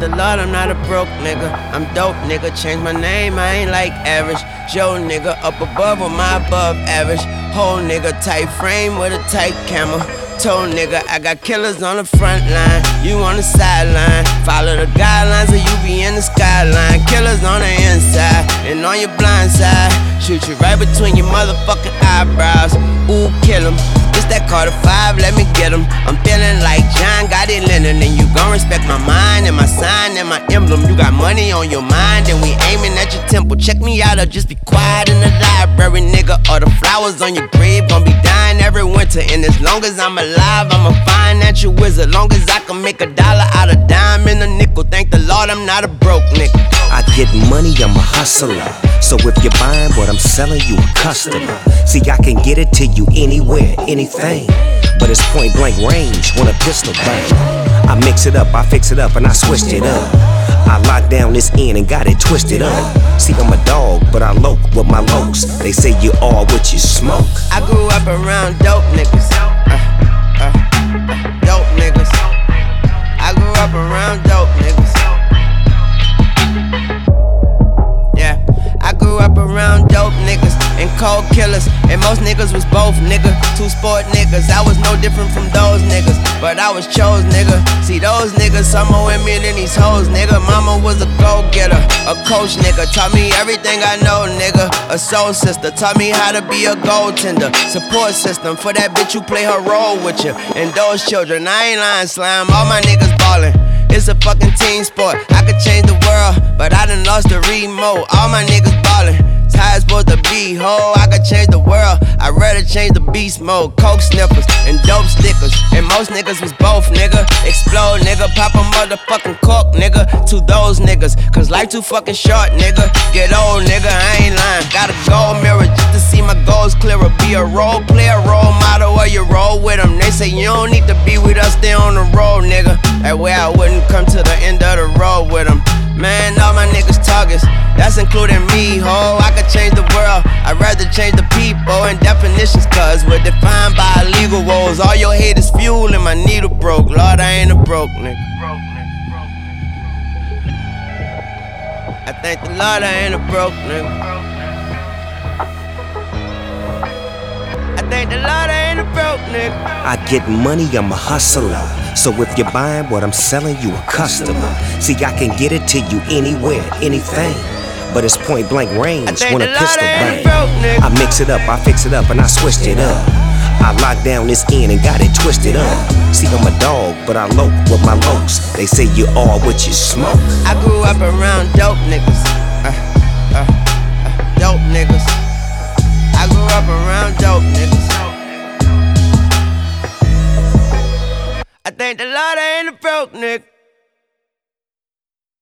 the Lord I'm not a broke nigga. I'm dope nigga, change my name, I ain't like average. Joe nigga, up above or my above average. Whole nigga, tight frame with a tight camera. Told nigga, I got killers on the front line, you on the sideline. Follow the guidelines or you be in the skyline. Killers on the inside and on your blind side. Shoot you right between your motherfucking eyebrows. Ooh, kill him. It's that Carter 5, let me get him. I'm feeling like John got it Lennon. And you gon' respect my mind and my sign and my emblem. You got money on your mind and we aiming at your temple. Check me out or just be quiet in the library, nigga. Or the flowers on your grave gon' be dying every winter. And as long as I'm alive, I'm a financial wizard. Long as I can make $1 out of dime and a nickel. Thank the Lord I'm not a broke nigga. I get money, I'm a hustler. So if you're buying what I'm selling, you a customer. See, I can get it to you anywhere, anything. But it's point blank range when a pistol bang. I mix it up, I fix it up, and I switched it up. I locked down this end and got it twisted up. See, I'm a dog, but I loke with my lokes. They say you are what you smoke. I grew up around dope niggas. Dope niggas. I grew up around dope niggas. Yeah, I grew up around dope niggas and cold killers. And most niggas was both, nigga. Two sport niggas. I was no different from those niggas, but I was chose, nigga. See, those niggas, some more with me than these hoes, nigga. Mama was a go-getter, a coach, nigga. Taught me everything I know, nigga. A soul sister, taught me how to be a goaltender. Support system for that bitch who play her role with you. And those children, I ain't lying, slime. All my niggas ballin'. It's a fucking team sport. I could change the world, but I done lost the remote. All my niggas ballin'. It's how it's supposed to be, ho. I could change the world, I'd rather change the beast mode. Coke sniffers and dope stickers, and most niggas was both, nigga. Explode, nigga, pop a motherfucking cork, nigga. To those niggas, cause life too fucking short, nigga. Get old, nigga, I ain't lying. Got a gold mirror just to see my goals clearer. Be a role player, role model, or you roll with them. They say you don't need to be with us, stay on the road, nigga. That way I wouldn't come to the end of the road with them. Man, all my niggas targets, that's including me, ho. I could change the world, I'd rather change the people and definitions, cause we're defined by illegal woes. All your hate is fuel and my needle broke. Lord, I ain't a broke nigga. I thank the Lord I ain't a broke nigga. I thank the Lord I ain't a broke nigga. I get money, I'm a hustler. So if you're buying what I'm selling, you a customer. See, I can get it to you anywhere, anything. But it's point blank range when a pistol bang. I mix it up, I fix it up, and I switched it up. I locked down this end and got it twisted up. See, I'm a dog, but I loke with my lokes. They say you are what you smoke. I grew up around dope niggas. Dope niggas. I grew up around dope niggas. I thank the Lord I ain't a broke nigga.